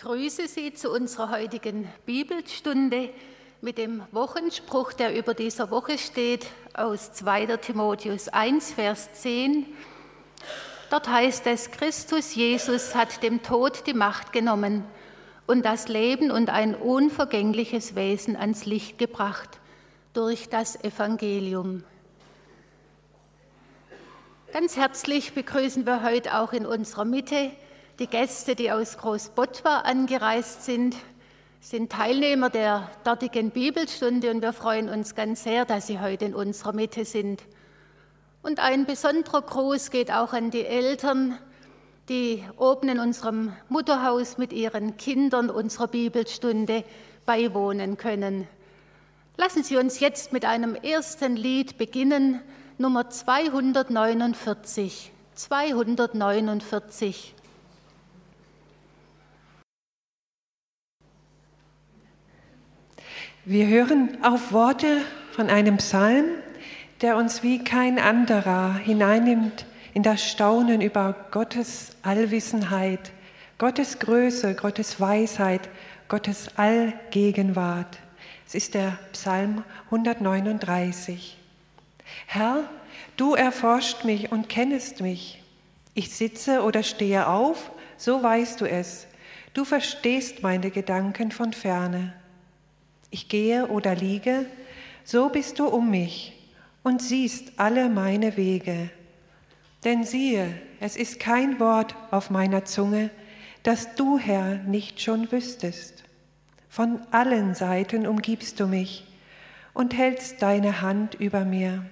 begrüße Sie zu unserer heutigen Bibelstunde mit dem Wochenspruch, der über dieser Woche steht, aus 2. Timotheus 1, Vers 10. Dort heißt es, Christus Jesus hat dem Tod die Macht genommen und das Leben und ein unvergängliches Wesen ans Licht gebracht durch das Evangelium. Ganz herzlich begrüßen wir heute auch in unserer Mitte die Gäste, die aus Großbottwar angereist sind Teilnehmer der dortigen Bibelstunde und wir freuen uns ganz sehr, dass sie heute in unserer Mitte sind. Und ein besonderer Gruß geht auch an die Eltern, die oben in unserem Mutterhaus mit ihren Kindern unserer Bibelstunde beiwohnen können. Lassen Sie uns jetzt mit einem ersten Lied beginnen, Nummer 249. 249. Wir hören auf Worte von einem Psalm, der uns wie kein anderer hineinnimmt in das Staunen über Gottes Allwissenheit, Gottes Größe, Gottes Weisheit, Gottes Allgegenwart. Es ist der Psalm 139. Herr, du erforscht mich und kennest mich. Ich sitze oder stehe auf, so weißt du es. Du verstehst meine Gedanken von ferne. Ich gehe oder liege, so bist du um mich und siehst alle meine Wege. Denn siehe, es ist kein Wort auf meiner Zunge, das du, Herr, nicht schon wüsstest. Von allen Seiten umgibst du mich und hältst deine Hand über mir.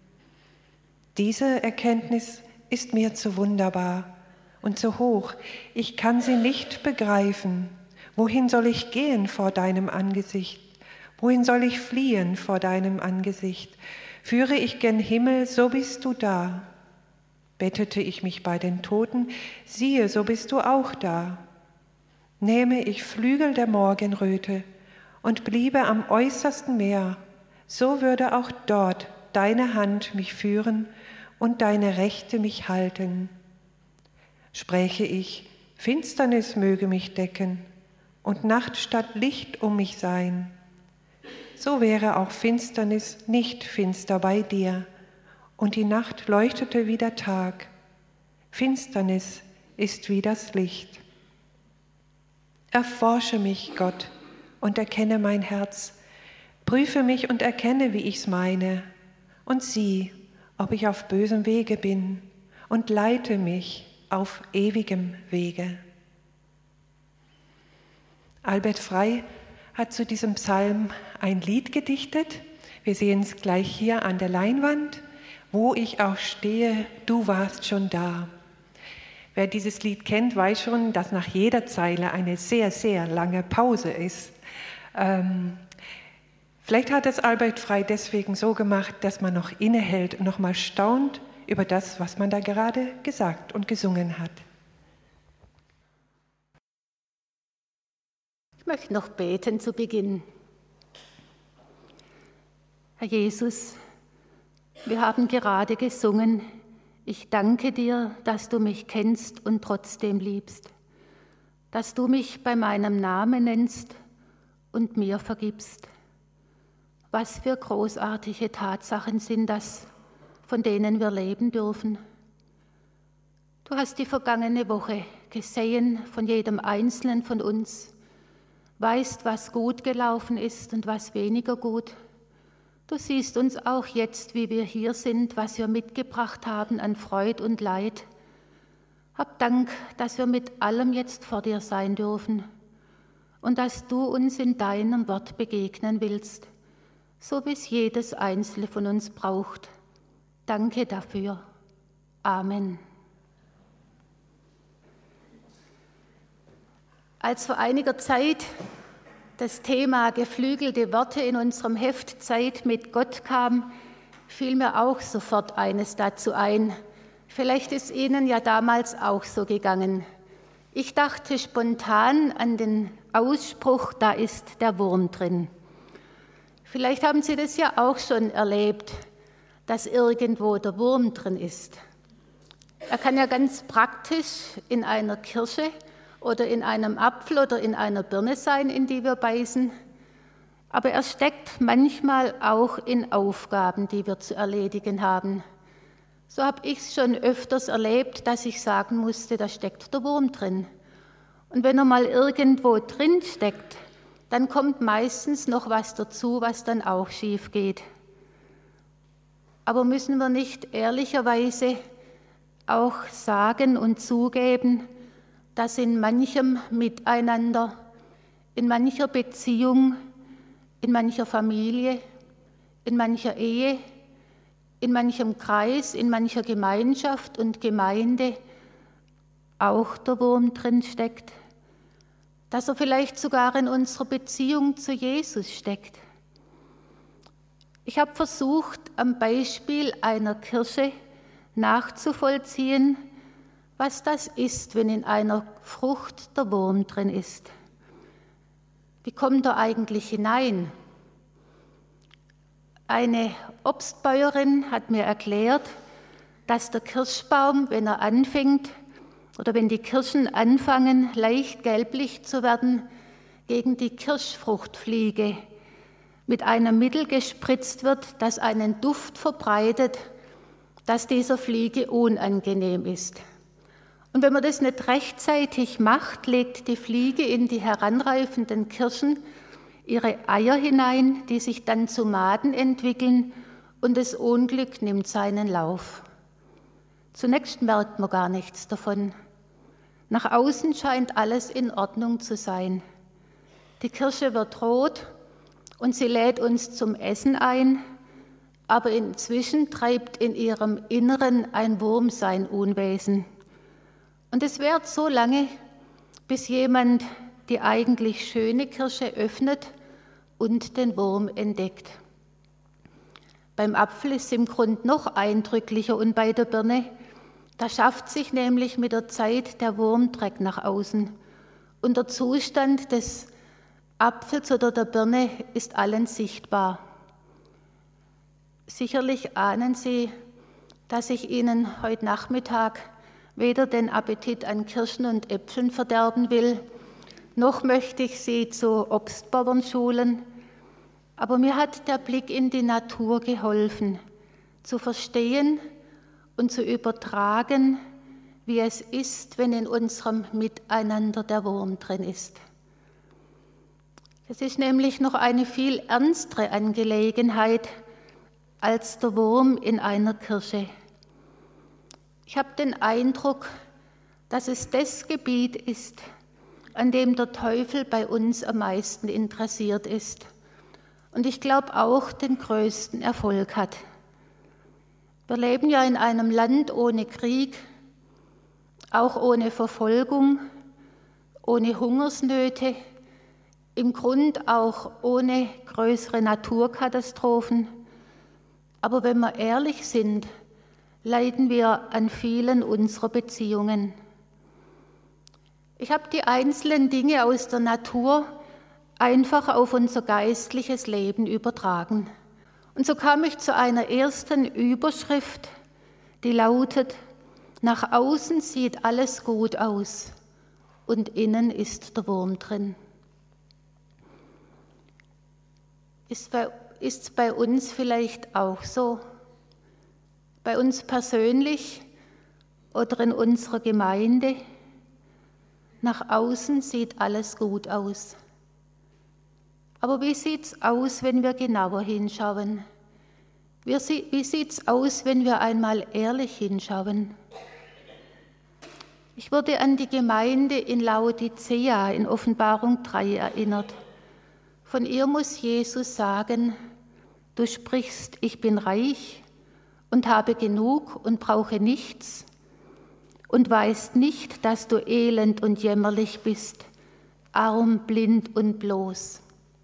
Diese Erkenntnis ist mir zu wunderbar und zu hoch, ich kann sie nicht begreifen. Wohin soll ich gehen vor deinem Angesicht? Wohin soll ich fliehen vor deinem Angesicht? Führe ich gen Himmel, so bist du da. Bettete ich mich bei den Toten, siehe, so bist du auch da. Nähme ich Flügel der Morgenröte und bliebe am äußersten Meer, so würde auch dort deine Hand mich führen und deine Rechte mich halten. Spräche ich, Finsternis möge mich decken und Nacht statt Licht um mich sein, so wäre auch Finsternis nicht finster bei dir, und die Nacht leuchtete wie der Tag. Finsternis ist wie das Licht. Erforsche mich, Gott, und erkenne mein Herz. Prüfe mich und erkenne, wie ich's meine, und sieh, ob ich auf bösem Wege bin, und leite mich auf ewigem Wege. Albert Frey hat zu diesem Psalm ein Lied gedichtet. Wir sehen es gleich hier an der Leinwand. Wo ich auch stehe, du warst schon da. Wer dieses Lied kennt, weiß schon, dass nach jeder Zeile eine sehr, sehr lange Pause ist. Vielleicht hat es Albert Frey deswegen so gemacht, dass man noch innehält und noch mal staunt über das, was man da gerade gesagt und gesungen hat. Ich möchte noch beten zu Beginn. Herr Jesus, wir haben gerade gesungen, ich danke dir, dass du mich kennst und trotzdem liebst, dass du mich bei meinem Namen nennst und mir vergibst. Was für großartige Tatsachen sind das, von denen wir leben dürfen. Du hast die vergangene Woche gesehen von jedem Einzelnen von uns, weißt, was gut gelaufen ist und was weniger gut. Du siehst uns auch jetzt, wie wir hier sind, was wir mitgebracht haben an Freud und Leid. Hab Dank, dass wir mit allem jetzt vor dir sein dürfen und dass du uns in deinem Wort begegnen willst, so wie es jedes Einzelne von uns braucht. Danke dafür. Amen. Als vor einiger Zeit das Thema geflügelte Worte in unserem Heft Zeit mit Gott kam, fiel mir auch sofort eines dazu ein. Vielleicht ist Ihnen ja damals auch so gegangen. Ich dachte spontan an den Ausspruch, da ist der Wurm drin. Vielleicht haben Sie das ja auch schon erlebt, dass irgendwo der Wurm drin ist. Er kann ja ganz praktisch in einer Kirsche oder in einem Apfel oder in einer Birne sein, in die wir beißen, aber er steckt manchmal auch in Aufgaben, die wir zu erledigen haben. So habe ich es schon öfters erlebt, dass ich sagen musste, da steckt der Wurm drin. Und wenn er mal irgendwo drin steckt, dann kommt meistens noch was dazu, was dann auch schief geht. Aber müssen wir nicht ehrlicherweise auch sagen und zugeben, dass in manchem Miteinander, in mancher Beziehung, in mancher Familie, in mancher Ehe, in manchem Kreis, in mancher Gemeinschaft und Gemeinde auch der Wurm drin steckt, dass er vielleicht sogar in unserer Beziehung zu Jesus steckt. Ich habe versucht, am Beispiel einer Kirsche nachzuvollziehen, was das ist, wenn in einer Frucht der Wurm drin ist. Wie kommt er eigentlich hinein? Eine Obstbäuerin hat mir erklärt, dass der Kirschbaum, wenn er anfängt oder wenn die Kirschen anfangen, leicht gelblich zu werden, gegen die Kirschfruchtfliege mit einem Mittel gespritzt wird, das einen Duft verbreitet, das dieser Fliege unangenehm ist. Und wenn man das nicht rechtzeitig macht, legt die Fliege in die heranreifenden Kirschen ihre Eier hinein, die sich dann zu Maden entwickeln, und das Unglück nimmt seinen Lauf. Zunächst merkt man gar nichts davon. Nach außen scheint alles in Ordnung zu sein. Die Kirsche wird rot und sie lädt uns zum Essen ein, aber inzwischen treibt in ihrem Inneren ein Wurm sein Unwesen. Und es währt so lange, bis jemand die eigentlich schöne Kirsche öffnet und den Wurm entdeckt. Beim Apfel ist es im Grund noch eindrücklicher und bei der Birne, da schafft sich nämlich mit der Zeit der Wurmdreck nach außen und der Zustand des Apfels oder der Birne ist allen sichtbar. Sicherlich ahnen Sie, dass ich Ihnen heute Nachmittag weder den Appetit an Kirschen und Äpfeln verderben will, noch möchte ich Sie zu Obstbauern schulen, aber mir hat der Blick in die Natur geholfen, zu verstehen und zu übertragen, wie es ist, wenn in unserem Miteinander der Wurm drin ist. Es ist nämlich noch eine viel ernstere Angelegenheit als der Wurm in einer Kirsche. Ich habe den Eindruck, dass es das Gebiet ist, an dem der Teufel bei uns am meisten interessiert ist und ich glaube auch den größten Erfolg hat. Wir leben ja in einem Land ohne Krieg, auch ohne Verfolgung, ohne Hungersnöte, im Grund auch ohne größere Naturkatastrophen. Aber wenn wir ehrlich sind, leiden wir an vielen unserer Beziehungen. Ich habe die einzelnen Dinge aus der Natur einfach auf unser geistliches Leben übertragen. Und so kam ich zu einer ersten Überschrift, die lautet: Nach außen sieht alles gut aus und innen ist der Wurm drin. Ist es bei uns vielleicht auch so? Bei uns persönlich oder in unserer Gemeinde? Nach außen sieht alles gut aus. Aber wie sieht es aus, wenn wir genauer hinschauen? Wie sieht es aus, wenn wir einmal ehrlich hinschauen? Ich wurde an die Gemeinde in Laodicea in Offenbarung 3 erinnert. Von ihr muss Jesus sagen: Du sprichst, ich bin reich und habe genug und brauche nichts und weißt nicht, dass du elend und jämmerlich bist, arm, blind und bloß.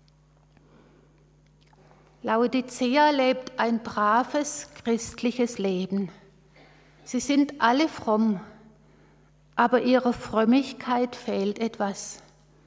Laodicea lebt ein braves christliches Leben. Sie sind alle fromm, aber ihrer Frömmigkeit fehlt etwas.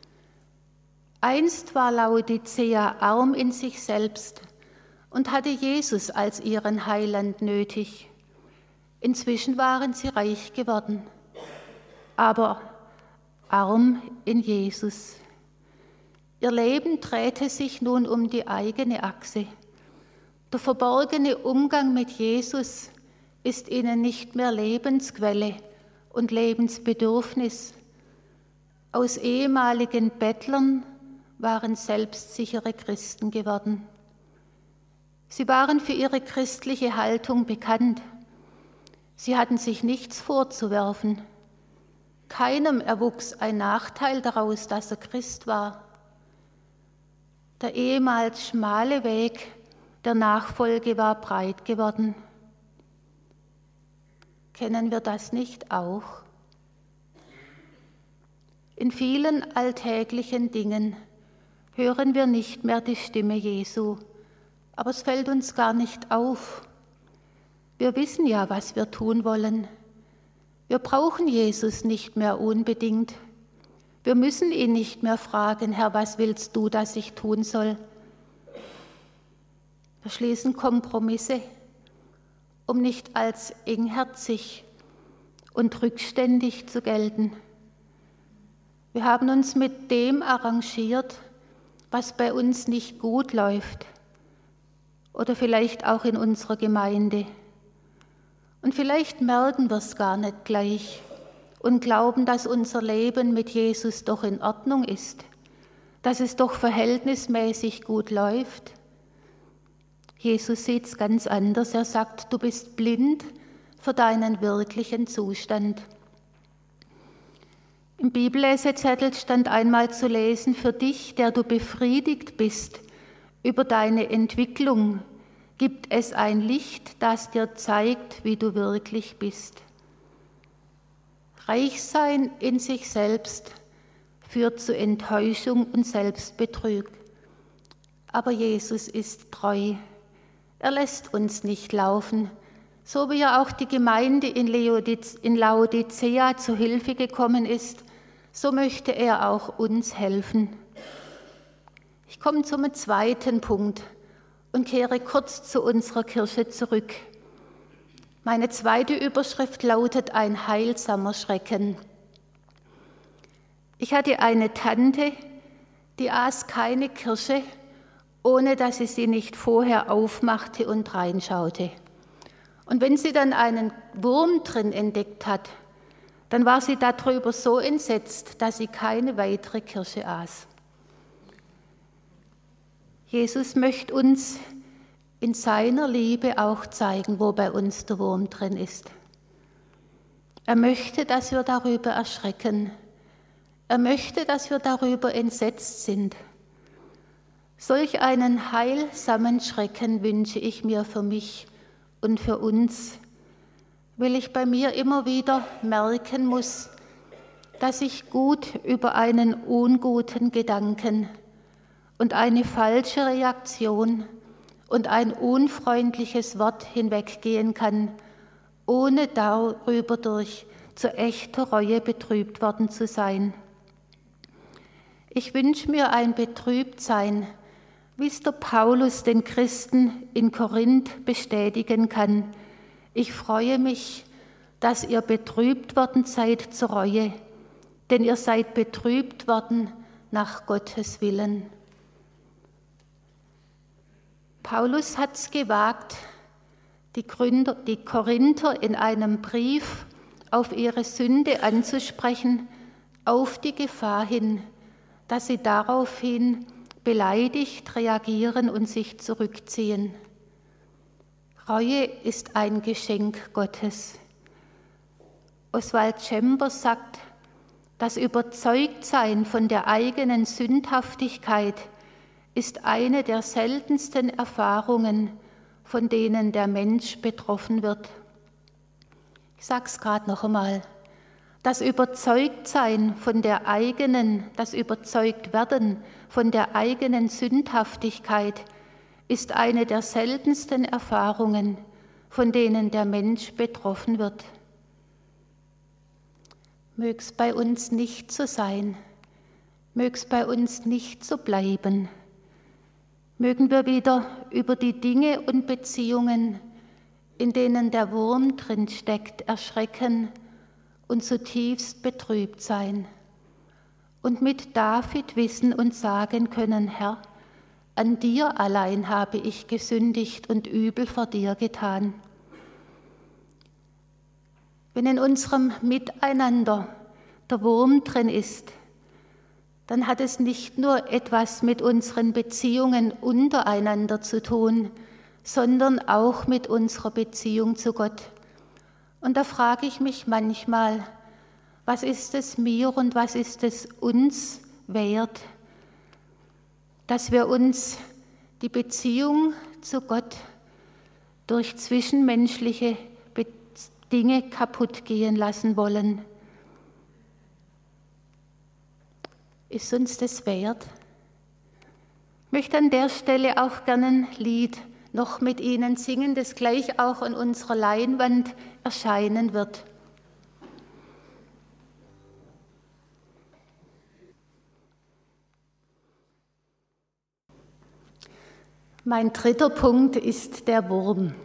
Einst war Laodicea arm in sich selbst und hatte Jesus als ihren Heiland nötig. Inzwischen waren sie reich geworden. Aber arm in Jesus. Ihr Leben drehte sich nun um die eigene Achse. Der verborgene Umgang mit Jesus ist ihnen nicht mehr Lebensquelle und Lebensbedürfnis. Aus ehemaligen Bettlern waren selbstsichere Christen geworden. Sie waren für ihre christliche Haltung bekannt. Sie hatten sich nichts vorzuwerfen. Keinem erwuchs ein Nachteil daraus, dass er Christ war. Der ehemals schmale Weg der Nachfolge war breit geworden. Kennen wir das nicht auch? In vielen alltäglichen Dingen hören wir nicht mehr die Stimme Jesu, aber es fällt uns gar nicht auf. Wir wissen ja, was wir tun wollen. Wir brauchen Jesus nicht mehr unbedingt. Wir müssen ihn nicht mehr fragen, Herr, was willst du, dass ich tun soll? Wir schließen Kompromisse, um nicht als engherzig und rückständig zu gelten. Wir haben uns mit dem arrangiert, was bei uns nicht gut läuft oder vielleicht auch in unserer Gemeinde. Und vielleicht merken wir es gar nicht gleich und glauben, dass unser Leben mit Jesus doch in Ordnung ist, dass es doch verhältnismäßig gut läuft. Jesus sieht es ganz anders. Er sagt, du bist blind für deinen wirklichen Zustand. Im Bibellesezettel stand einmal zu lesen, für dich, der du befriedigt bist über deine Entwicklung, gibt es ein Licht, das dir zeigt, wie du wirklich bist. Reich sein in sich selbst führt zu Enttäuschung und Selbstbetrug. Aber Jesus ist treu. Er lässt uns nicht laufen, so wie er auch die Gemeinde in Laodicea zu Hilfe gekommen ist, so möchte er auch uns helfen. Ich komme zum zweiten Punkt und kehre kurz zu unserer Kirche zurück. Meine zweite Überschrift lautet ein heilsamer Schrecken. Ich hatte eine Tante, die aß keine Kirsche, ohne dass sie nicht vorher aufmachte und reinschaute. Und wenn sie dann einen Wurm drin entdeckt hat, dann war sie darüber so entsetzt, dass sie keine weitere Kirsche aß. Jesus möchte uns in seiner Liebe auch zeigen, wo bei uns der Wurm drin ist. Er möchte, dass wir darüber erschrecken. Er möchte, dass wir darüber entsetzt sind. Solch einen heilsamen Schrecken wünsche ich mir für mich und für uns, weil ich bei mir immer wieder merken muss, dass ich gut über einen unguten Gedanken und eine falsche Reaktion und ein unfreundliches Wort hinweggehen kann, ohne darüber durch zu echter Reue betrübt worden zu sein. Ich wünsche mir ein Betrübtsein, wie es der Paulus den Christen in Korinth bestätigen kann. Ich freue mich, dass ihr betrübt worden seid zur Reue, denn ihr seid betrübt worden nach Gottes Willen. Paulus hat es gewagt, die Korinther in einem Brief auf ihre Sünde anzusprechen, auf die Gefahr hin, dass sie daraufhin beleidigt reagieren und sich zurückziehen. Reue ist ein Geschenk Gottes. Oswald Chambers sagt, das Überzeugtsein von der eigenen Sündhaftigkeit ist eine der seltensten Erfahrungen, von denen der Mensch betroffen wird. Ich sage es gerade noch einmal. Das Überzeugtsein von der eigenen, das Überzeugtwerden von der eigenen Sündhaftigkeit ist eine der seltensten Erfahrungen, von denen der Mensch betroffen wird. Möge es bei uns nicht so sein, möge es bei uns nicht so bleiben. Mögen wir wieder über die Dinge und Beziehungen, in denen der Wurm drin steckt, erschrecken und zutiefst betrübt sein. und mit David wissen und sagen können, Herr, an dir allein habe ich gesündigt und Übel vor dir getan. Wenn in unserem Miteinander der Wurm drin ist, dann hat es nicht nur etwas mit unseren Beziehungen untereinander zu tun, sondern auch mit unserer Beziehung zu Gott. Und da frage ich mich manchmal, was ist es mir und was ist es uns wert, dass wir uns die Beziehung zu Gott durch zwischenmenschliche Dinge kaputt gehen lassen wollen? Ist uns das wert? Ich möchte an der Stelle auch gerne ein Lied noch mit Ihnen singen, das gleich auch an unserer Leinwand erscheinen wird. Mein dritter Punkt ist der Wurm.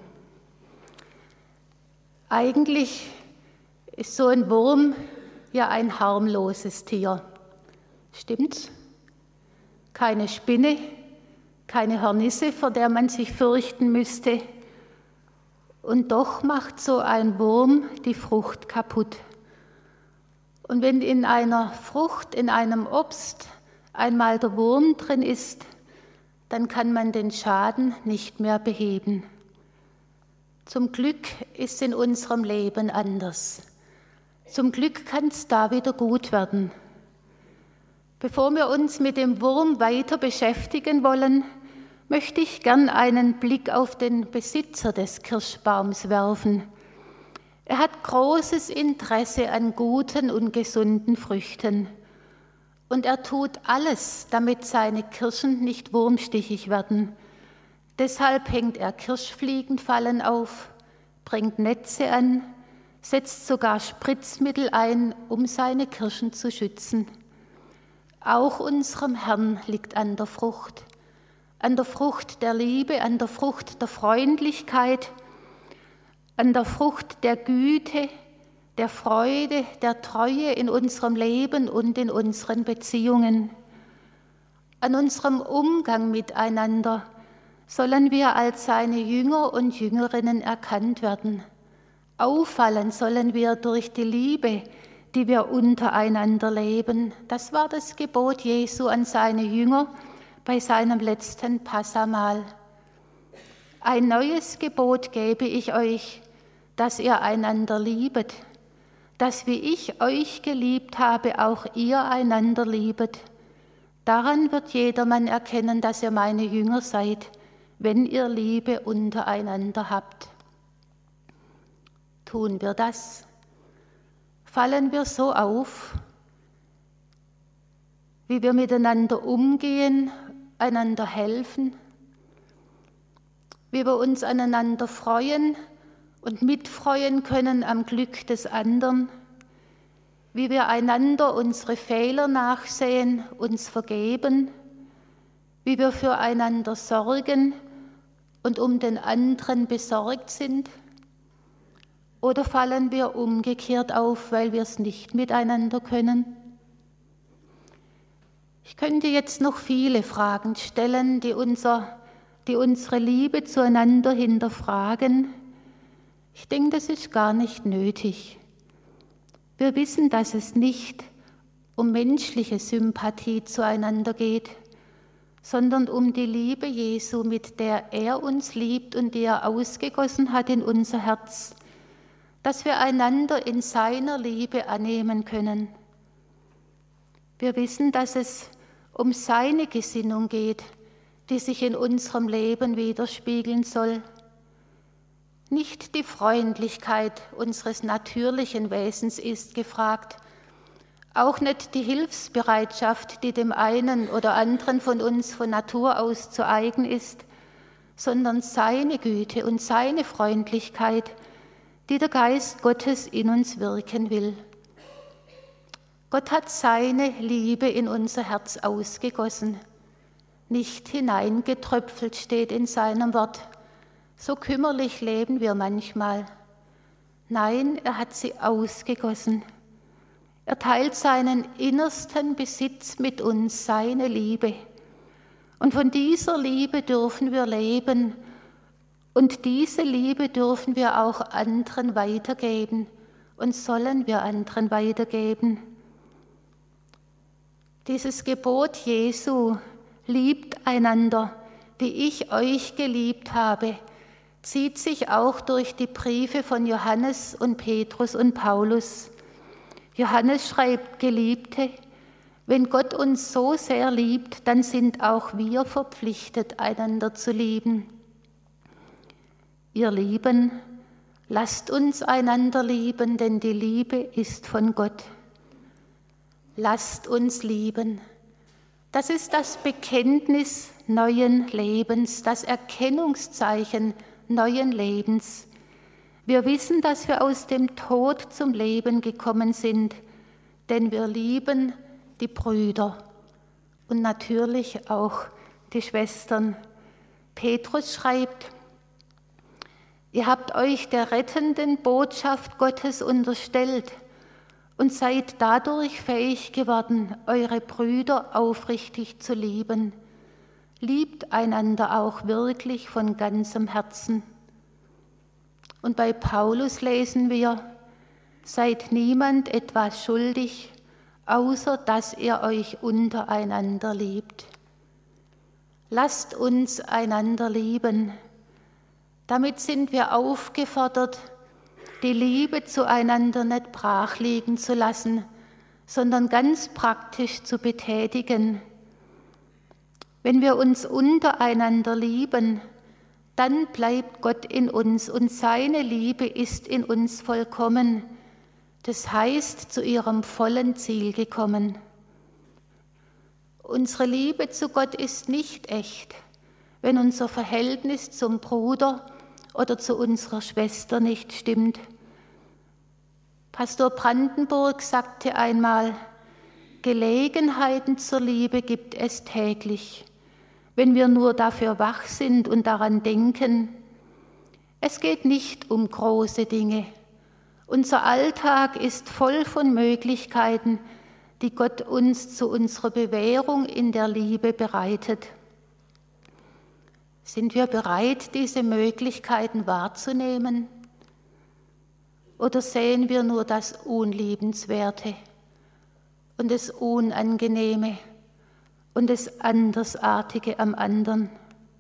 Eigentlich ist so ein Wurm ja ein harmloses Tier. Stimmt's? Keine Spinne, keine Hornisse, vor der man sich fürchten müsste. Und doch macht so ein Wurm die Frucht kaputt. Und wenn in einer Frucht, in einem Obst einmal der Wurm drin ist, dann kann man den Schaden nicht mehr beheben. Zum Glück ist in unserem Leben anders. Zum Glück kann es da wieder gut werden. Bevor wir uns mit dem Wurm weiter beschäftigen wollen, möchte ich gern einen Blick auf den Besitzer des Kirschbaums werfen. Er hat großes Interesse an guten und gesunden Früchten. Und er tut alles, damit seine Kirschen nicht wurmstichig werden. Deshalb hängt er Kirschfliegenfallen auf, bringt Netze an, setzt sogar Spritzmittel ein, um seine Kirschen zu schützen. Auch unserem Herrn liegt an der Frucht der Liebe, an der Frucht der Freundlichkeit, an der Frucht der Güte, der Freude, der Treue in unserem Leben und in unseren Beziehungen. An unserem Umgang miteinander sollen wir als seine Jünger und Jüngerinnen erkannt werden. Auffallen sollen wir durch die Liebe, die wir untereinander leben. Das war das Gebot Jesu an seine Jünger bei seinem letzten Passamahl. Ein neues Gebot gebe ich euch, dass ihr einander liebet, dass wie ich euch geliebt habe, auch ihr einander liebet. Daran wird jedermann erkennen, dass ihr meine Jünger seid, wenn ihr Liebe untereinander habt. Tun wir das? Fallen wir so auf, wie wir miteinander umgehen, einander helfen, wie wir uns aneinander freuen und mitfreuen können am Glück des anderen, wie wir einander unsere Fehler nachsehen, uns vergeben, wie wir füreinander sorgen und um den anderen besorgt sind? Oder fallen wir umgekehrt auf, weil wir es nicht miteinander können? Ich könnte jetzt noch viele Fragen stellen, die unsere Liebe zueinander hinterfragen. Ich denke, das ist gar nicht nötig. Wir wissen, dass es nicht um menschliche Sympathie zueinander geht, sondern um die Liebe Jesu, mit der er uns liebt und die er ausgegossen hat in unser Herz, dass wir einander in seiner Liebe annehmen können. Wir wissen, dass es um seine Gesinnung geht, die sich in unserem Leben widerspiegeln soll. Nicht die Freundlichkeit unseres natürlichen Wesens ist gefragt, auch nicht die Hilfsbereitschaft, die dem einen oder anderen von uns von Natur aus zu eigen ist, sondern seine Güte und seine Freundlichkeit, die der Geist Gottes in uns wirken will. Gott hat seine Liebe in unser Herz ausgegossen, nicht hineingetröpfelt, steht in seinem Wort. So kümmerlich leben wir manchmal. Nein, er hat sie ausgegossen. Er teilt seinen innersten Besitz mit uns, seine Liebe. Und von dieser Liebe dürfen wir leben und diese Liebe dürfen wir auch anderen weitergeben und sollen wir anderen weitergeben. Dieses Gebot Jesu, liebt einander, wie ich euch geliebt habe, zieht sich auch durch die Briefe von Johannes und Petrus und Paulus. Johannes schreibt, Geliebte, wenn Gott uns so sehr liebt, dann sind auch wir verpflichtet, einander zu lieben. Ihr Lieben, lasst uns einander lieben, denn die Liebe ist von Gott. Lasst uns lieben. Das ist das Bekenntnis neuen Lebens, das Erkennungszeichen neuen Lebens. Wir wissen, dass wir aus dem Tod zum Leben gekommen sind, denn wir lieben die Brüder und natürlich auch die Schwestern. Petrus schreibt, ihr habt euch der rettenden Botschaft Gottes unterstellt und seid dadurch fähig geworden, eure Brüder aufrichtig zu lieben. Liebt einander auch wirklich von ganzem Herzen. Und bei Paulus lesen wir, seid niemand etwas schuldig, außer dass ihr euch untereinander liebt. Lasst uns einander lieben. Damit sind wir aufgefordert, die Liebe zueinander nicht brach liegen zu lassen, sondern ganz praktisch zu betätigen. Wenn wir uns untereinander lieben, dann bleibt Gott in uns und seine Liebe ist in uns vollkommen. Das heißt, zu ihrem vollen Ziel gekommen. Unsere Liebe zu Gott ist nicht echt, wenn unser Verhältnis zum Bruder oder zu unserer Schwester nicht stimmt. Pastor Brandenburg sagte einmal, Gelegenheiten zur Liebe gibt es täglich, wenn wir nur dafür wach sind und daran denken. Es geht nicht um große Dinge. Unser Alltag ist voll von Möglichkeiten, die Gott uns zu unserer Bewährung in der Liebe bereitet. Sind wir bereit, diese Möglichkeiten wahrzunehmen? Oder sehen wir nur das Unliebenswerte und das Unangenehme und das Andersartige am anderen?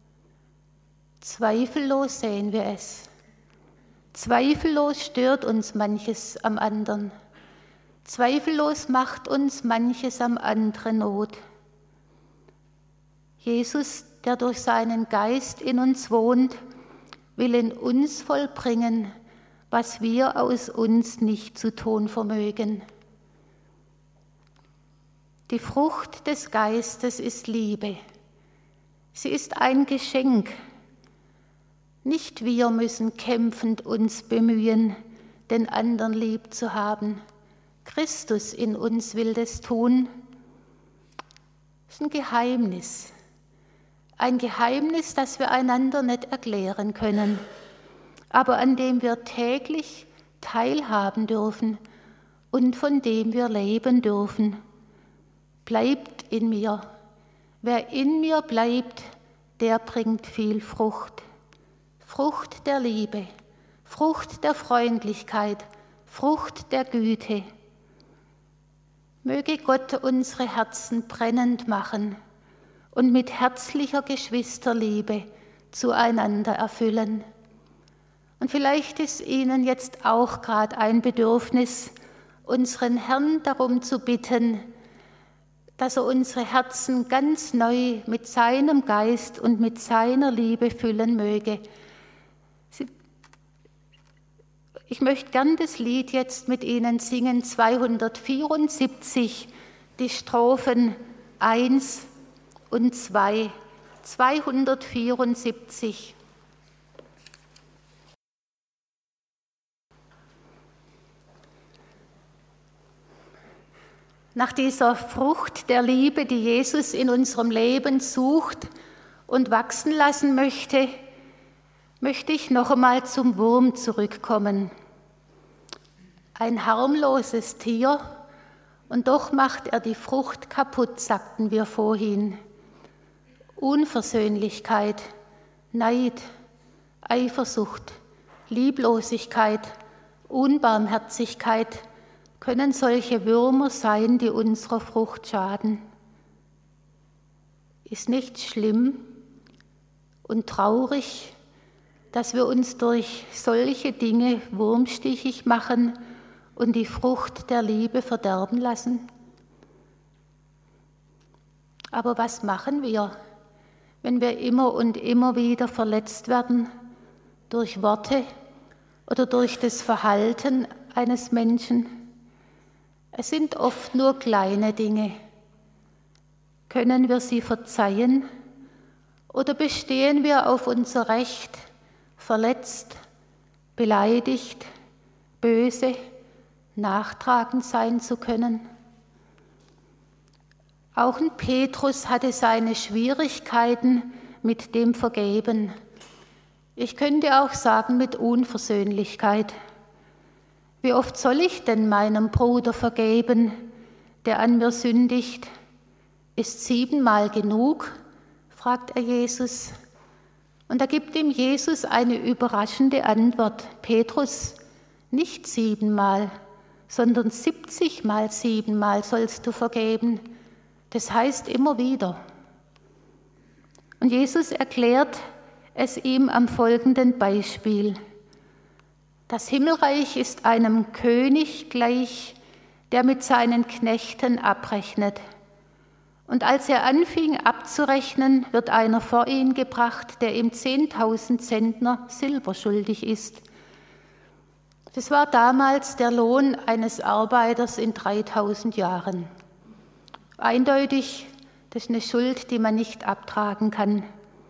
Zweifellos sehen wir es. Zweifellos stört uns manches am anderen. Zweifellos macht uns manches am anderen Not. Jesus, der durch seinen Geist in uns wohnt, will in uns vollbringen, was wir aus uns nicht zu tun vermögen. Die Frucht des Geistes ist Liebe. Sie ist ein Geschenk. Nicht wir müssen kämpfend uns bemühen, den anderen lieb zu haben. Christus in uns will das tun. Das ist ein Geheimnis. Ein Geheimnis, das wir einander nicht erklären können, aber an dem wir täglich teilhaben dürfen und von dem wir leben dürfen. Bleibt in mir. Wer in mir bleibt, der bringt viel Frucht. Frucht der Liebe, Frucht der Freundlichkeit, Frucht der Güte. Möge Gott unsere Herzen brennend machen und mit herzlicher Geschwisterliebe zueinander erfüllen. Und vielleicht ist Ihnen jetzt auch gerade ein Bedürfnis, unseren Herrn darum zu bitten, dass er unsere Herzen ganz neu mit seinem Geist und mit seiner Liebe füllen möge. Ich möchte gern das Lied jetzt mit Ihnen singen, 274, die Strophen 1 und 2. 274. Nach dieser Frucht der Liebe, die Jesus in unserem Leben sucht und wachsen lassen möchte ich noch einmal zum Wurm zurückkommen. Ein harmloses Tier Und doch macht er die Frucht kaputt, sagten wir vorhin. Unversöhnlichkeit, Neid, Eifersucht, Lieblosigkeit, Unbarmherzigkeit können solche Würmer sein, die unserer Frucht schaden. Ist nicht schlimm und traurig, dass wir uns durch solche Dinge wurmstichig machen und die Frucht der Liebe verderben lassen? Aber was machen wir, wenn wir immer und immer wieder verletzt werden durch Worte oder durch das Verhalten eines Menschen? Es sind oft nur kleine Dinge. Können wir sie verzeihen oder bestehen wir auf unser Recht, verletzt, beleidigt, böse, nachtragend sein zu können? Auch ein Petrus hatte seine Schwierigkeiten mit dem Vergeben. Ich könnte auch sagen mit Unversöhnlichkeit. Wie oft soll ich denn meinem Bruder vergeben, der an mir sündigt? Ist 7-mal genug? Fragt er Jesus. Und da gibt ihm Jesus eine überraschende Antwort. Petrus, nicht 7-mal, sondern 70-mal 7-mal sollst du vergeben. Das heißt immer wieder. Und Jesus erklärt es ihm am folgenden Beispiel. Das Himmelreich ist einem König gleich, der mit seinen Knechten abrechnet. Und als er anfing abzurechnen, wird einer vor ihn gebracht, der ihm 10.000 Zentner Silber schuldig ist. Das war damals der Lohn eines Arbeiters in 3.000 Jahren. Eindeutig, das ist eine Schuld, die man nicht abtragen kann.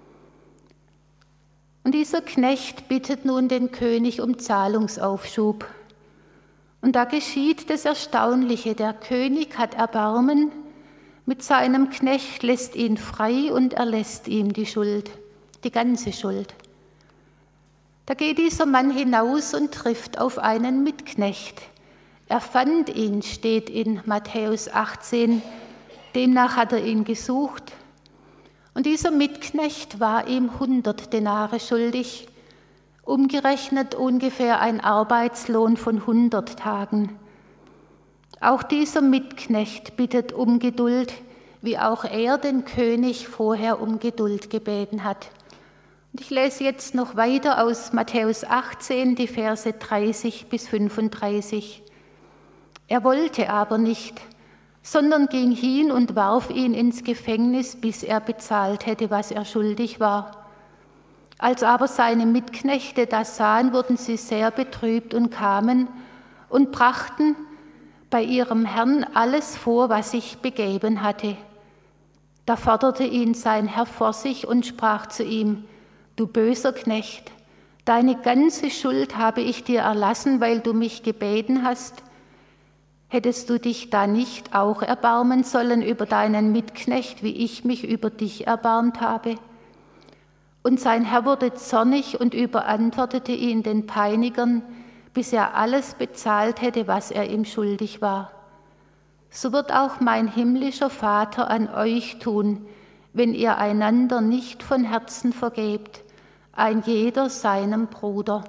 Und dieser Knecht bittet nun den König um Zahlungsaufschub. Und da geschieht das Erstaunliche. Der König hat Erbarmen mit seinem Knecht, lässt ihn frei und erlässt ihm die Schuld, die ganze Schuld. Da geht dieser Mann hinaus und trifft auf einen Mitknecht. Er fand ihn, steht in Matthäus 18, demnach hat er ihn gesucht. Und dieser Mitknecht war ihm 100 Denare schuldig, umgerechnet ungefähr ein Arbeitslohn von 100 Tagen. Auch dieser Mitknecht bittet um Geduld, wie auch er den König vorher um Geduld gebeten hat. Und ich lese jetzt noch weiter aus Matthäus 18, die Verse 30 bis 35. Er wollte aber nicht, sondern ging hin und warf ihn ins Gefängnis, bis er bezahlt hätte, was er schuldig war. Als aber seine Mitknechte das sahen, wurden sie sehr betrübt und kamen und brachten bei ihrem Herrn alles vor, was sich begeben hatte. Da forderte ihn sein Herr vor sich und sprach zu ihm: Du böser Knecht, deine ganze Schuld habe ich dir erlassen, weil du mich gebeten hast. Hättest du dich da nicht auch erbarmen sollen über deinen Mitknecht, wie ich mich über dich erbarmt habe? Und sein Herr wurde zornig und überantwortete ihn den Peinigern, bis er alles bezahlt hätte, was er ihm schuldig war. So wird auch mein himmlischer Vater an euch tun, wenn ihr einander nicht von Herzen vergebt, ein jeder seinem Bruder.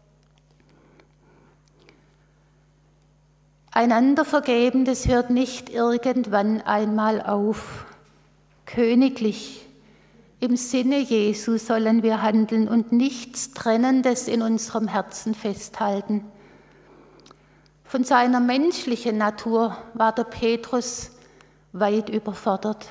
Einander vergeben, das hört nicht irgendwann einmal auf. Königlich, im Sinne Jesu sollen wir handeln und nichts Trennendes in unserem Herzen festhalten. Von seiner menschlichen Natur war der Petrus weit überfordert.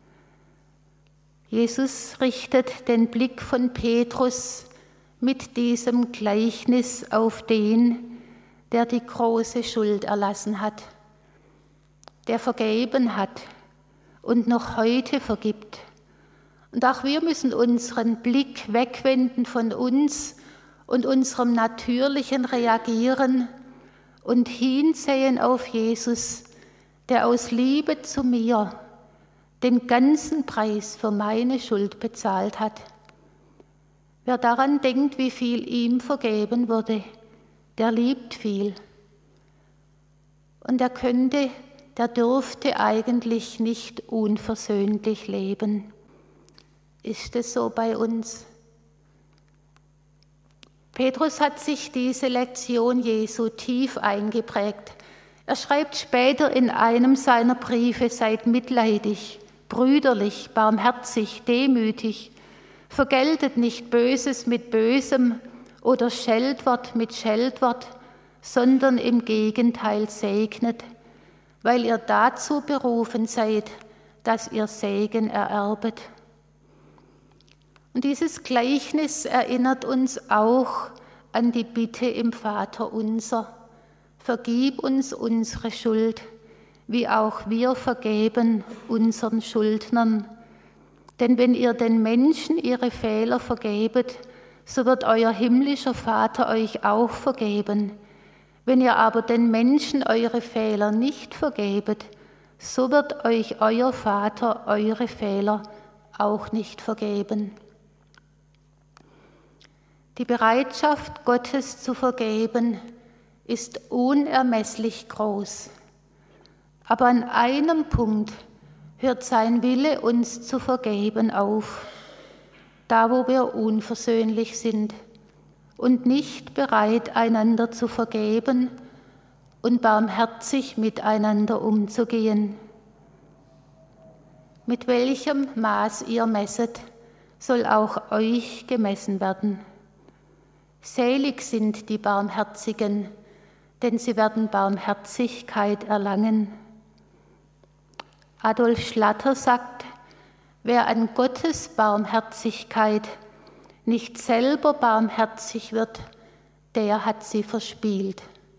Jesus richtet den Blick von Petrus mit diesem Gleichnis auf den, der die große Schuld erlassen hat, der vergeben hat und noch heute vergibt. Und auch wir müssen unseren Blick wegwenden von uns und unserem natürlichen Reagieren und hinsehen auf Jesus, der aus Liebe zu mir den ganzen Preis für meine Schuld bezahlt hat. Wer daran denkt, wie viel ihm vergeben wurde, der liebt viel. Und er könnte der dürfte eigentlich nicht unversöhnlich leben. Ist es so bei uns? Petrus hat sich diese Lektion Jesu tief eingeprägt. Er schreibt später in einem seiner Briefe: Seid mitleidig, brüderlich, barmherzig, demütig, vergeltet nicht Böses mit Bösem oder Scheltwort mit Scheltwort, sondern im Gegenteil segnet, weil ihr dazu berufen seid, dass ihr Segen ererbet. Und dieses Gleichnis erinnert uns auch an die Bitte im Vaterunser: Vergib uns unsere Schuld, wie auch wir vergeben unseren Schuldnern. Denn wenn ihr den Menschen ihre Fehler vergebet, so wird euer himmlischer Vater euch auch vergeben. Wenn ihr aber den Menschen eure Fehler nicht vergebet, so wird euch euer Vater eure Fehler auch nicht vergeben. Die Bereitschaft Gottes zu vergeben ist unermesslich groß. Aber an einem Punkt hört sein Wille, uns zu vergeben, auf, da wo wir unversöhnlich sind und nicht bereit, einander zu vergeben und barmherzig miteinander umzugehen. Mit welchem Maß ihr messet, soll auch euch gemessen werden. Selig sind die Barmherzigen, denn sie werden Barmherzigkeit erlangen. Adolf Schlatter sagt: Wer an Gottes Barmherzigkeit nicht selber barmherzig wird, der hat sie verspielt.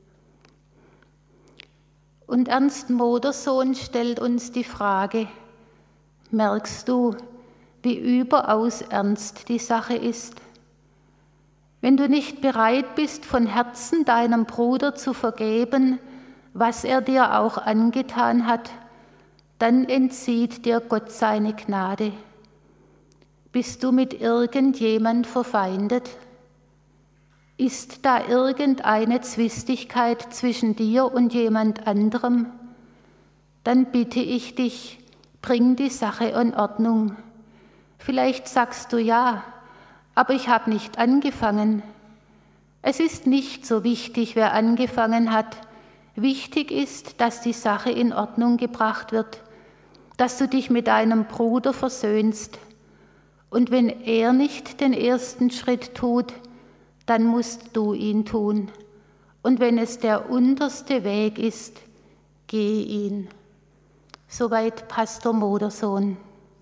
Und Ernst Modersohn stellt uns die Frage: Merkst du, wie überaus ernst die Sache ist? Wenn du nicht bereit bist, von Herzen deinem Bruder zu vergeben, was er dir auch angetan hat, dann entzieht dir Gott seine Gnade. Bist du mit irgendjemand verfeindet? Ist da irgendeine Zwistigkeit zwischen dir und jemand anderem? Dann bitte ich dich, bring die Sache in Ordnung. Vielleicht sagst du ja, aber ich habe nicht angefangen. Es ist nicht so wichtig, wer angefangen hat. Wichtig ist, dass die Sache in Ordnung gebracht wird, dass du dich mit deinem Bruder versöhnst. Und wenn er nicht den ersten Schritt tut, dann musst du ihn tun. Und wenn es der unterste Weg ist, geh ihn. Soweit Pastor Modersohn.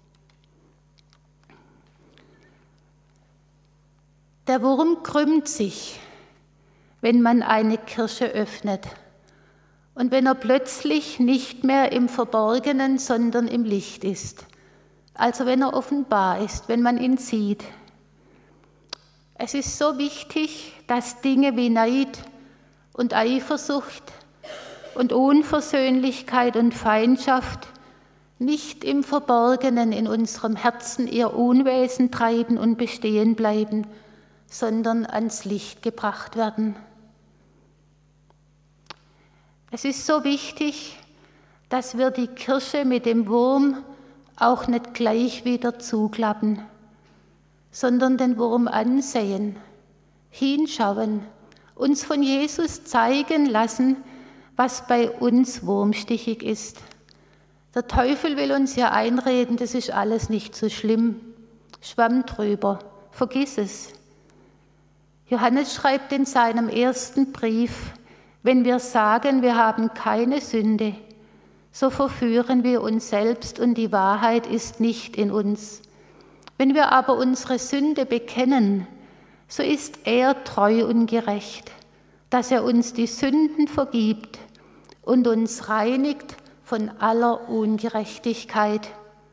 Der Wurm krümmt sich, wenn man eine Kirsche öffnet und wenn er plötzlich nicht mehr im Verborgenen, sondern im Licht ist. Also wenn er offenbar ist, wenn man ihn sieht. Es ist so wichtig, dass Dinge wie Neid und Eifersucht und Unversöhnlichkeit und Feindschaft nicht im Verborgenen in unserem Herzen ihr Unwesen treiben und bestehen bleiben, sondern ans Licht gebracht werden. Es ist so wichtig, dass wir die Kirsche mit dem Wurm auch nicht gleich wieder zuklappen, sondern den Wurm ansehen, hinschauen, uns von Jesus zeigen lassen, was bei uns wurmstichig ist. Der Teufel will uns ja einreden, das ist alles nicht so schlimm. Schwamm drüber, vergiss es. Johannes schreibt in seinem ersten Brief: Wenn wir sagen, wir haben keine Sünde, so verführen wir uns selbst und die Wahrheit ist nicht in uns. Wenn wir aber unsere Sünde bekennen, so ist er treu und gerecht, dass er uns die Sünden vergibt und uns reinigt von aller Ungerechtigkeit.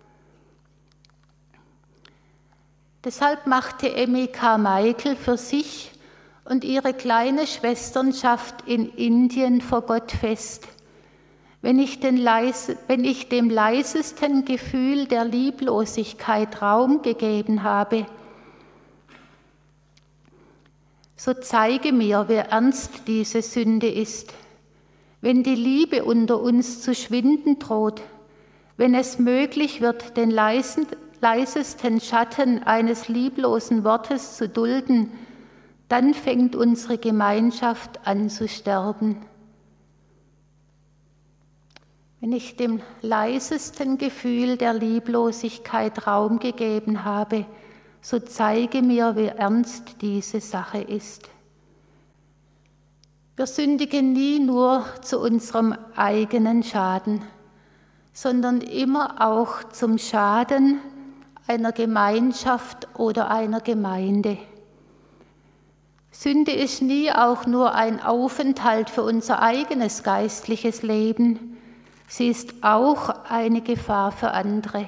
Deshalb machte Emmy Carmichael für sich und ihre kleine Schwesternschaft in Indien vor Gott fest: Wenn ich dem leisesten Gefühl der Lieblosigkeit Raum gegeben habe, so zeige mir, wie ernst diese Sünde ist. wenn die Liebe unter uns zu schwinden droht, wenn es möglich wird, den leisesten Schatten eines lieblosen Wortes zu dulden, dann fängt unsere Gemeinschaft an zu sterben. Wenn ich dem leisesten Gefühl der Lieblosigkeit Raum gegeben habe, so zeige mir, wie ernst diese Sache ist. Wir sündigen nie nur zu unserem eigenen Schaden, sondern immer auch zum Schaden einer Gemeinschaft oder einer Gemeinde. Sünde ist nie auch nur ein Aufenthalt für unser eigenes geistliches Leben. Sie ist auch eine Gefahr für andere.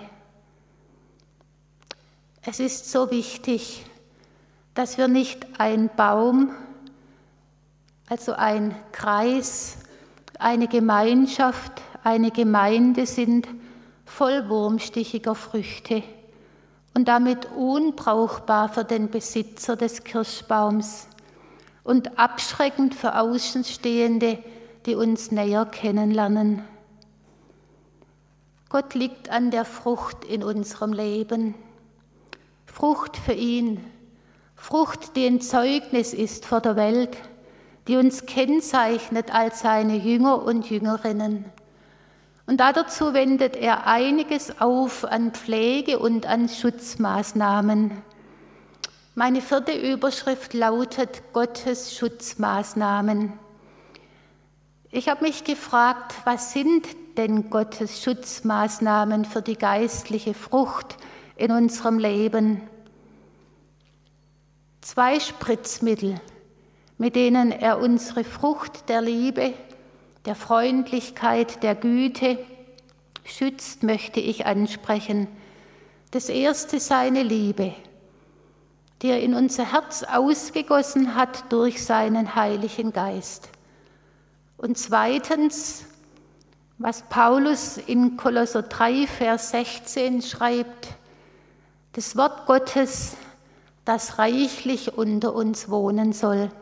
Es ist so wichtig, dass wir nicht ein Baum, also ein Kreis, eine Gemeinschaft, eine Gemeinde sind voll wurmstichiger Früchte und damit unbrauchbar für den Besitzer des Kirschbaums und abschreckend für Außenstehende, die uns näher kennenlernen. Gott liegt an der Frucht in unserem Leben. Frucht für ihn, Frucht, die ein Zeugnis ist vor der Welt, die uns kennzeichnet als seine Jünger und Jüngerinnen. Und dazu wendet er einiges auf an Pflege und an Schutzmaßnahmen. Meine 4. Überschrift lautet Gottes Schutzmaßnahmen. Ich habe mich gefragt, was sind denn Gottes Schutzmaßnahmen für die geistliche Frucht in unserem Leben? 2 Spritzmittel, mit denen er unsere Frucht der Liebe, der Freundlichkeit, der Güte schützt, möchte ich ansprechen. Das erste seine Liebe, die er in unser Herz ausgegossen hat durch seinen Heiligen Geist. Und zweitens, was Paulus in Kolosser 3, Vers 16 schreibt, das Wort Gottes, das reichlich unter uns wohnen soll.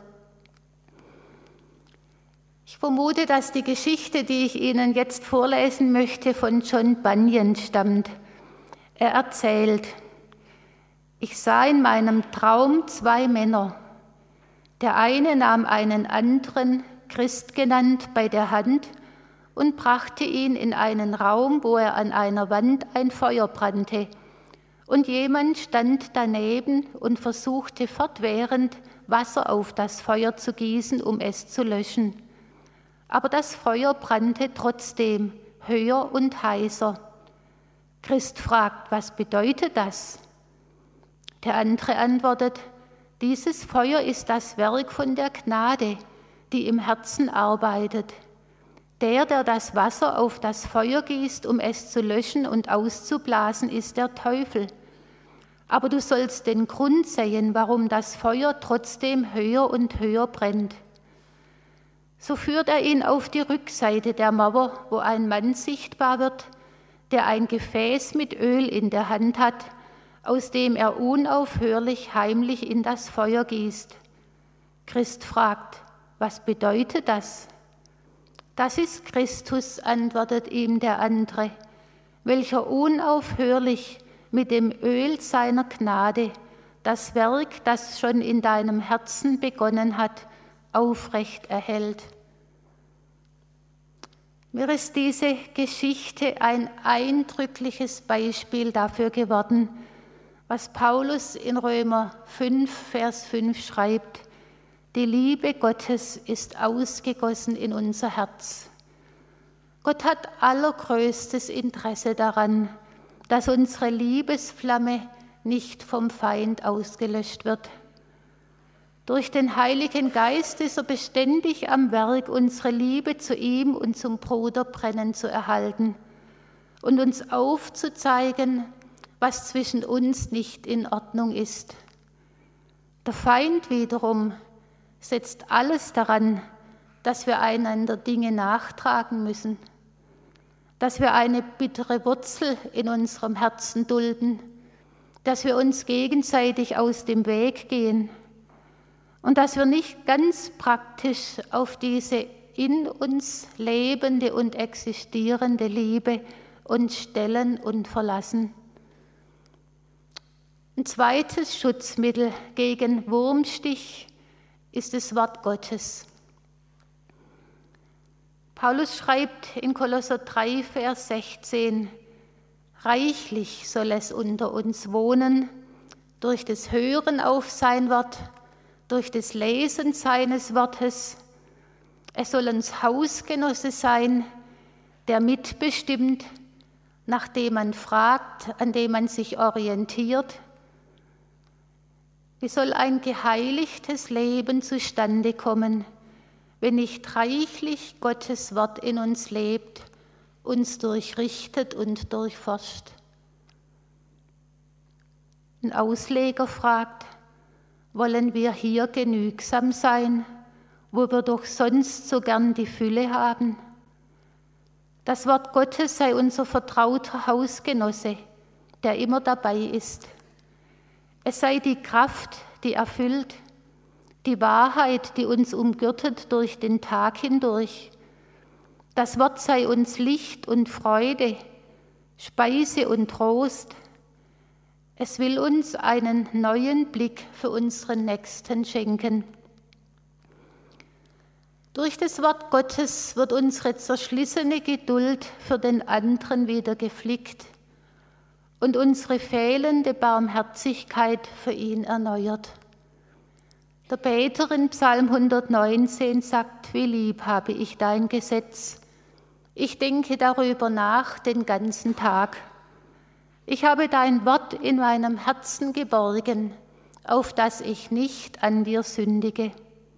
Ich vermute, dass die Geschichte, die ich Ihnen jetzt vorlesen möchte, von John Bunyan stammt. Er erzählt: Ich sah in meinem Traum 2 Männer. Der eine nahm einen anderen, Christ genannt, bei der Hand und brachte ihn in einen Raum, wo er an einer Wand ein Feuer brannte. Und jemand stand daneben und versuchte fortwährend, Wasser auf das Feuer zu gießen, um es zu löschen. Aber das Feuer brannte trotzdem, höher und heißer. Christ fragt, was bedeutet das? Der andere antwortet, dieses Feuer ist das Werk von der Gnade, die im Herzen arbeitet. Der das Wasser auf das Feuer gießt, um es zu löschen und auszublasen, ist der Teufel. Aber du sollst den Grund sehen, warum das Feuer trotzdem höher und höher brennt. So führt er ihn auf die Rückseite der Mauer, wo ein Mann sichtbar wird, der ein Gefäß mit Öl in der Hand hat, aus dem er unaufhörlich heimlich in das Feuer gießt. Christ fragt, was bedeutet das? Das ist Christus, antwortet ihm der andere, welcher unaufhörlich mit dem Öl seiner Gnade das Werk, das schon in deinem Herzen begonnen hat, aufrecht erhält. Mir ist diese Geschichte ein eindrückliches Beispiel dafür geworden, was Paulus in Römer 5, Vers 5 schreibt. Die Liebe Gottes ist ausgegossen in unser Herz. Gott hat allergrößtes Interesse daran, dass unsere Liebesflamme nicht vom Feind ausgelöscht wird. Durch den Heiligen Geist ist er beständig am Werk, unsere Liebe zu ihm und zum Bruder brennen zu erhalten und uns aufzuzeigen, was zwischen uns nicht in Ordnung ist. Der Feind wiederum setzt alles daran, dass wir einander Dinge nachtragen müssen, dass wir eine bittere Wurzel in unserem Herzen dulden, dass wir uns gegenseitig aus dem Weg gehen und dass wir nicht ganz praktisch auf diese in uns lebende und existierende Liebe uns stellen und verlassen. Ein zweites Schutzmittel gegen Wurmstich ist das Wort Gottes. Paulus schreibt in Kolosser 3, Vers 16, reichlich soll es unter uns wohnen, durch das Hören auf sein Wort, durch das Lesen seines Wortes. Es soll uns Hausgenosse sein, der mitbestimmt, nach dem man fragt, an dem man sich orientiert. Wie soll ein geheiligtes Leben zustande kommen, wenn nicht reichlich Gottes Wort in uns lebt, uns durchrichtet und durchforscht? Ein Ausleger fragt, wollen wir hier genügsam sein, wo wir doch sonst so gern die Fülle haben? Das Wort Gottes sei unser vertrauter Hausgenosse, der immer dabei ist. Es sei die Kraft, die erfüllt, die Wahrheit, die uns umgürtet durch den Tag hindurch. Das Wort sei uns Licht und Freude, Speise und Trost. Es will uns einen neuen Blick für unseren Nächsten schenken. Durch das Wort Gottes wird unsere zerschlissene Geduld für den anderen wieder geflickt und unsere fehlende Barmherzigkeit für ihn erneuert. Der Beter in Psalm 119 sagt, wie lieb habe ich dein Gesetz. Ich denke darüber nach den ganzen Tag. Ich habe dein Wort in meinem Herzen geborgen, auf dass ich nicht an dir sündige.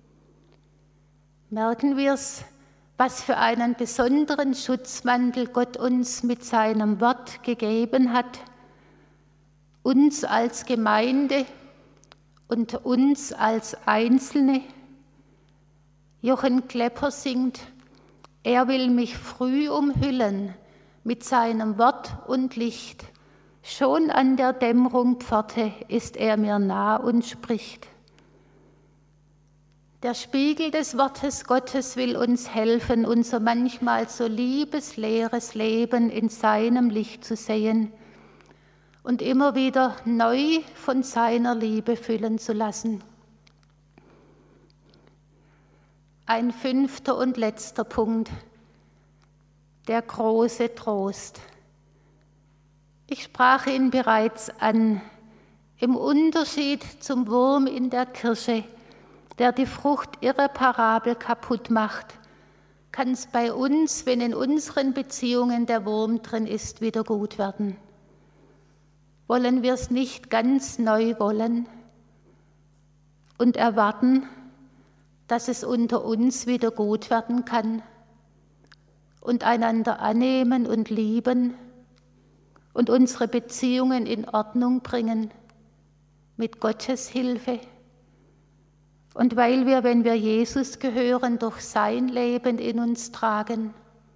Merken wir es, was für einen besonderen Schutzmantel Gott uns mit seinem Wort gegeben hat, uns als Gemeinde und uns als Einzelne. Jochen Klepper singt, er will mich früh umhüllen mit seinem Wort und Licht. Schon an der Dämmerung Pforte ist er mir nah und spricht. Der Spiegel des Wortes Gottes will uns helfen, unser manchmal so liebesleeres Leben in seinem Licht zu sehen und immer wieder neu von seiner Liebe füllen zu lassen. Ein 5. und letzter Punkt, der große Trost. Ich sprach ihn bereits an, im Unterschied zum Wurm in der Kirsche, der die Frucht irreparabel kaputt macht, kann es bei uns, wenn in unseren Beziehungen der Wurm drin ist, wieder gut werden. Wollen wir es nicht ganz neu wollen und erwarten, dass es unter uns wieder gut werden kann und einander annehmen und lieben und unsere Beziehungen in Ordnung bringen mit Gottes Hilfe? Und weil wir, wenn wir Jesus gehören, durch sein Leben in uns tragen.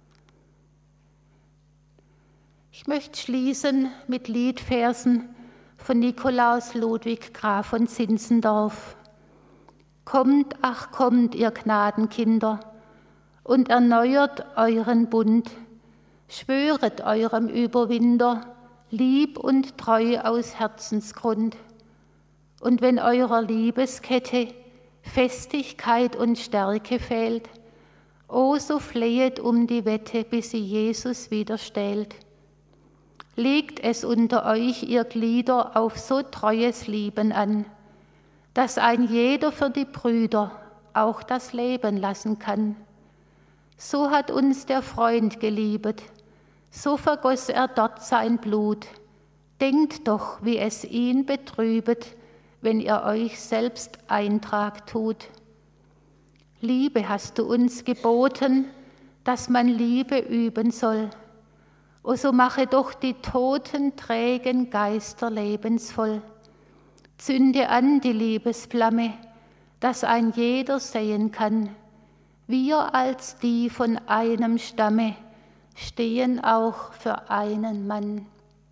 Ich möchte schließen mit Liedversen von Nikolaus Ludwig Graf von Zinzendorf. Kommt, ach kommt, ihr Gnadenkinder, und erneuert euren Bund, schwöret eurem Überwinder, lieb und treu aus Herzensgrund. Und wenn eurer Liebeskette Festigkeit und Stärke fehlt, o so flehet um die Wette, bis sie Jesus wieder stählt. Legt es unter euch, ihr Glieder, auf so treues Lieben an, dass ein jeder für die Brüder auch das Leben lassen kann. So hat uns der Freund geliebet, so vergoss er dort sein Blut. Denkt doch, wie es ihn betrübet, wenn ihr euch selbst Eintrag tut. Liebe hast du uns geboten, dass man Liebe üben soll. O so mache doch die toten, trägen Geister lebensvoll. Zünde an die Liebesflamme, dass ein jeder sehen kann. Wir als die von einem Stamme stehen auch für einen Mann.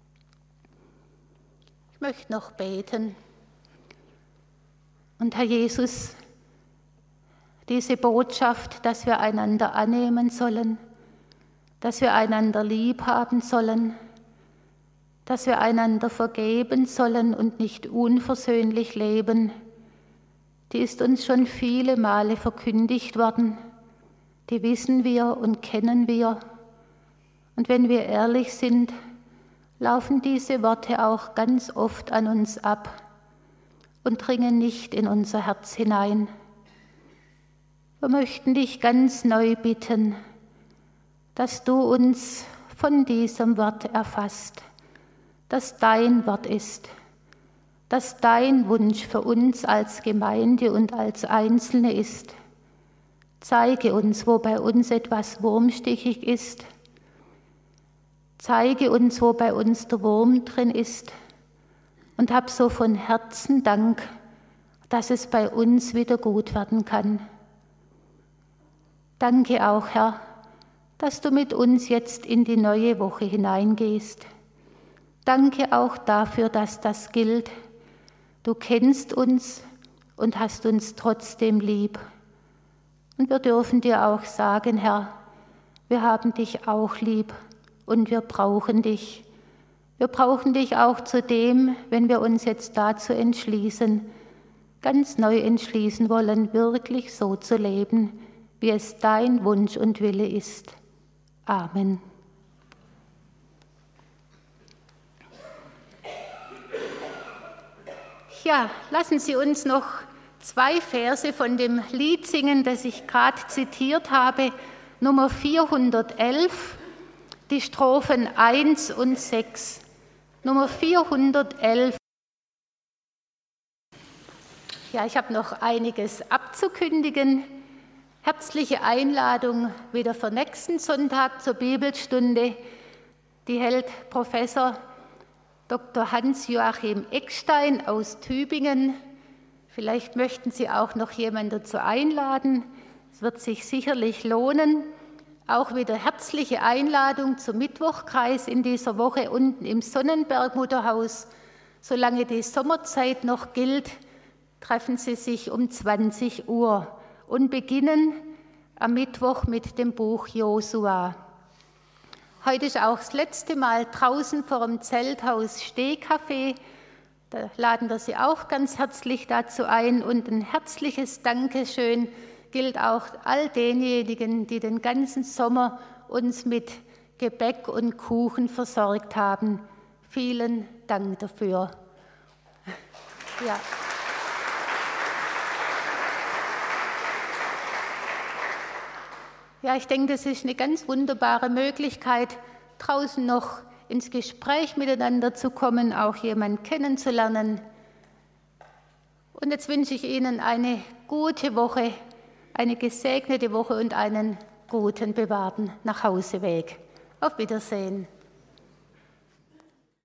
Ich möchte noch beten. Und Herr Jesus, diese Botschaft, dass wir einander annehmen sollen, dass wir einander lieb haben sollen, dass wir einander vergeben sollen und nicht unversöhnlich leben, die ist uns schon viele Male verkündigt worden, die wissen wir und kennen wir. Und wenn wir ehrlich sind, laufen diese Worte auch ganz oft an uns ab und dringen nicht in unser Herz hinein. Wir möchten dich ganz neu bitten, dass du uns von diesem Wort erfasst, dass dein Wort ist, dass dein Wunsch für uns als Gemeinde und als Einzelne ist. Zeige uns, wo bei uns etwas wurmstichig ist. Zeige uns, wo bei uns der Wurm drin ist. Und hab so von Herzen Dank, dass es bei uns wieder gut werden kann. Danke auch, Herr, dass du mit uns jetzt in die neue Woche hineingehst. Danke auch dafür, dass das gilt. Du kennst uns und hast uns trotzdem lieb. Und wir dürfen dir auch sagen, Herr, wir haben dich auch lieb und wir brauchen dich. Wir brauchen dich auch zudem, wenn wir uns jetzt dazu entschließen, ganz neu entschließen wollen, wirklich so zu leben, wie es dein Wunsch und Wille ist. Amen. Ja, lassen Sie uns noch 2 Verse von dem Lied singen, das ich gerade zitiert habe, Nummer 411, die Strophen 1 und 6. Nummer 411. Ja, ich habe noch einiges abzukündigen. Herzliche Einladung wieder für nächsten Sonntag zur Bibelstunde. Die hält Professor Dr. Hans-Joachim Eckstein aus Tübingen. Vielleicht möchten Sie auch noch jemanden dazu einladen. Es wird sich sicherlich lohnen. Auch wieder herzliche Einladung zum Mittwochkreis in dieser Woche unten im Sonnenberg-Mutterhaus. Solange die Sommerzeit noch gilt, treffen Sie sich um 20 Uhr und beginnen am Mittwoch mit dem Buch Josua. Heute ist auch das letzte Mal draußen vor dem Zelthaus Stehkaffee. Da laden wir Sie auch ganz herzlich dazu ein. Und ein herzliches Dankeschön gilt auch all denjenigen, die den ganzen Sommer uns mit Gebäck und Kuchen versorgt haben. Vielen Dank dafür. Ja. Ja, ich denke, das ist eine ganz wunderbare Möglichkeit, draußen noch ins Gespräch miteinander zu kommen, auch jemanden kennenzulernen. Und jetzt wünsche ich Ihnen eine gute Woche, eine gesegnete Woche und einen guten, bewahrten Nachhauseweg. Auf Wiedersehen.